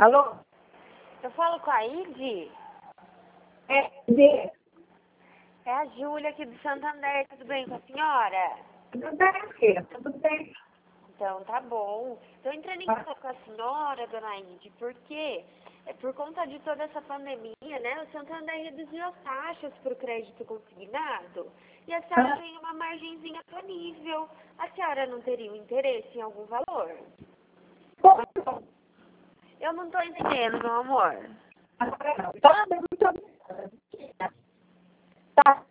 Alô? Eu falo com a Ide? É É a Júlia aqui do Santander, tudo bem com a senhora? tudo bem, filha? Tudo bem. Então, tá bom. Estou entrando em contato com a senhora, dona Ide, porque por conta de toda essa pandemia, né, o Santander reduziu as taxas para o crédito consignado e a senhora tem uma margenzinha disponível. A senhora não teria um interesse em algum valor? Bom, Eu não estou entendendo, meu amor. agora não. Tá, muito obrigada. Tá.